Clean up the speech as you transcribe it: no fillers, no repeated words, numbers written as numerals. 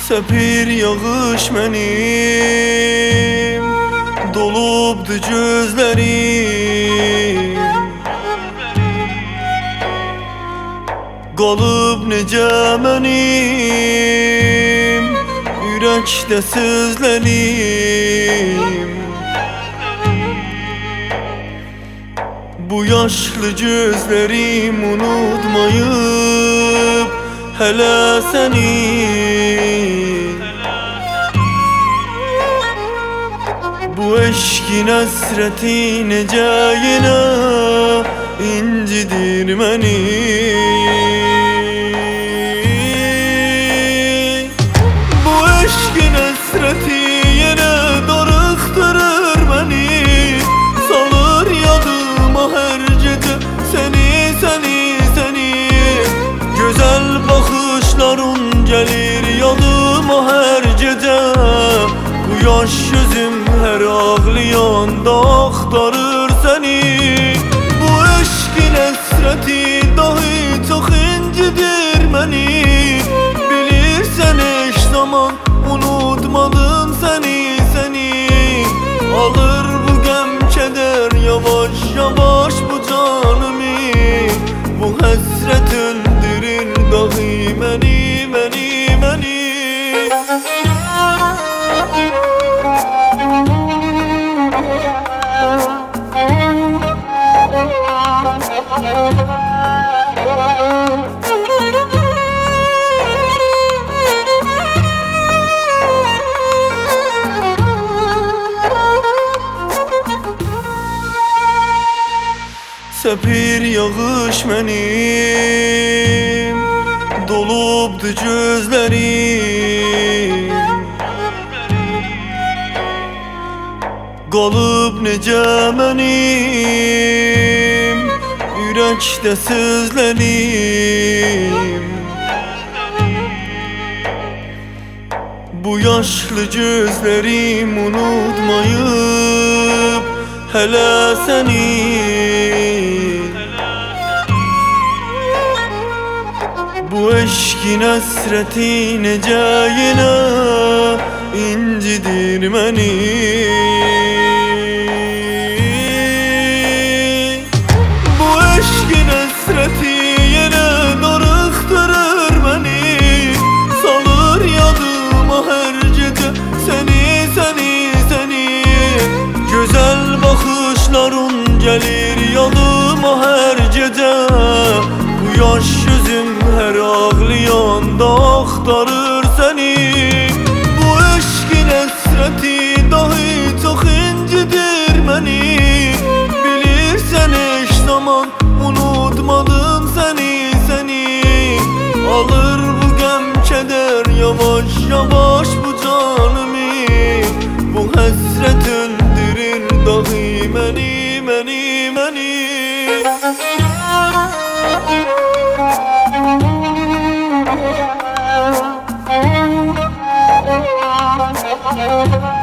Sepir yağış mənim, dolubdu gözlərim. Qalıb necə mənim ürəkdə sözlərim. Bu yaşlı gözlərim unutmayıb hələ səni. Bu eşkin həsrəti necə yenə incidir məni. Bu eşkin həsrəti yenə darıxdırır məni. Salır yadıma hər gecə səni, səni, səni. Gözəl baxışların gəlir yadıma hər gecə. Bu yaş gözüm hər ağlayanda axtarır səni. Bu eşkin həsrəti dahi çox incidir məni. Bilirsən heç zaman unutmadın səni, səni. Alır bu qəm kədər yavaş yavaş bu canımı. Bu həsrət öldürür dahi məni, məni, məni. Sepir yağış mənim, dolubdu gözlərim. Qalıb necə mənim ürəkdə sözlərim. Bu yaşlı gözlərim unutmayıb hələ səni. Bu eşkin həsrəti necə yenə incidir məni. Bu eşkin həsrəti yenə darıxdırır məni. Salır yadıma hər gecə səni, səni, səni. Gözəl baxışların gəlir yadıma hər gecə. Bu yaş gözüm hər ağlayanda axtarır səni. Bu eşkin həsrəti dahi çox incidir məni. Bilirsən heç zaman unutmadın səni, səni. Alır bu qəm kədər yavaş yavaş bu canımı. Bu həsrət öldürür dahi məni, məni, məni. Thank you.